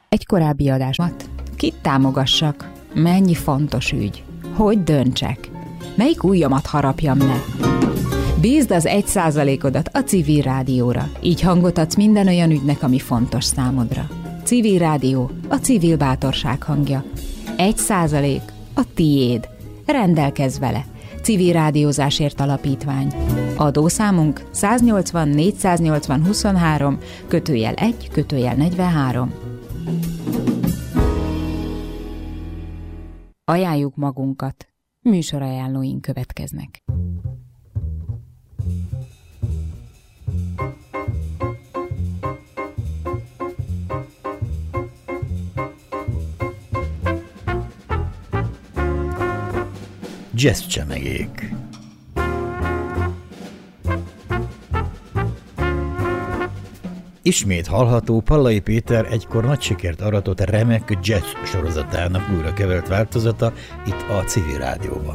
Egy korábbi adásomat. Kit támogassak? Mennyi fontos ügy? Hogy döntsek? Melyik ujjamat harapjam le? Bízd az 1%-odat a Civil Rádióra. Így hangot adsz minden olyan ügynek, ami fontos számodra. Civil Rádió, a civil bátorság hangja. 1% a tiéd. Rendelkezz vele. Civil Rádiózásért Alapítvány. Adószámunk 180 480 23 /1/43. Ajánljuk magunkat. Műsorajánlóink következnek. Jazz csemegék. Ismét hallható Pallai Péter egykor nagy sikert aratott remek jazz sorozatának újra kevert változata itt a Civil Rádióban.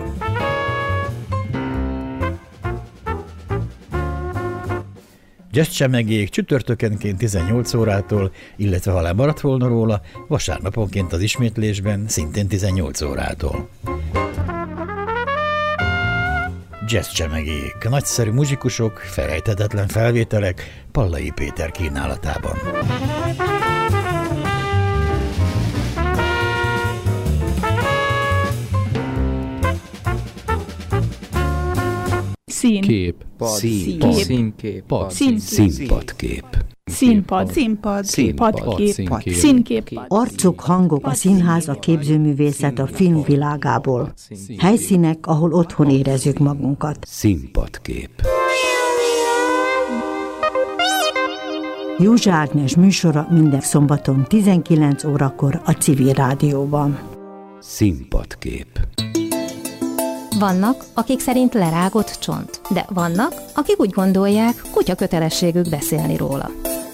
Jazz csemegék csütörtökenként 18 órától, illetve ha lemaradt volna róla, vasárnaponként az ismétlésben szintén 18 órától. Jazz csemegék, nagyszerű muzsikusok, felejthetetlen felvételek Pallai Péter kínálatában. Színpadkép. Arcok, hangok, a színház, a képzőművészet a filmvilágából. Helyszínek, ahol otthon érezzük magunkat. Színpadkép. Józsa Ágnes műsora minden szombaton 19 órakor a Civil Rádióban. Színpadkép. Vannak, akik szerint lerágott csont, de vannak, akik úgy gondolják, kutya kötelességük beszélni róla.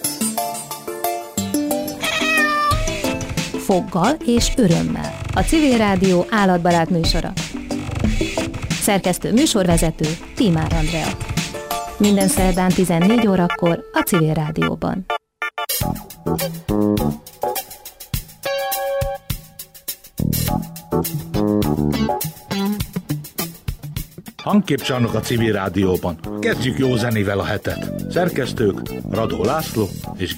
Foggal és örömmel. A Civil Rádió állatbarát műsora. Szerkesztő műsorvezető Tímár Andrea. Minden szerdán 14 órakor a Civil Rádióban. Hangképcsarnok a Civil Rádióban. Kezdjük jó zenével a hetet. Szerkesztők Radó László és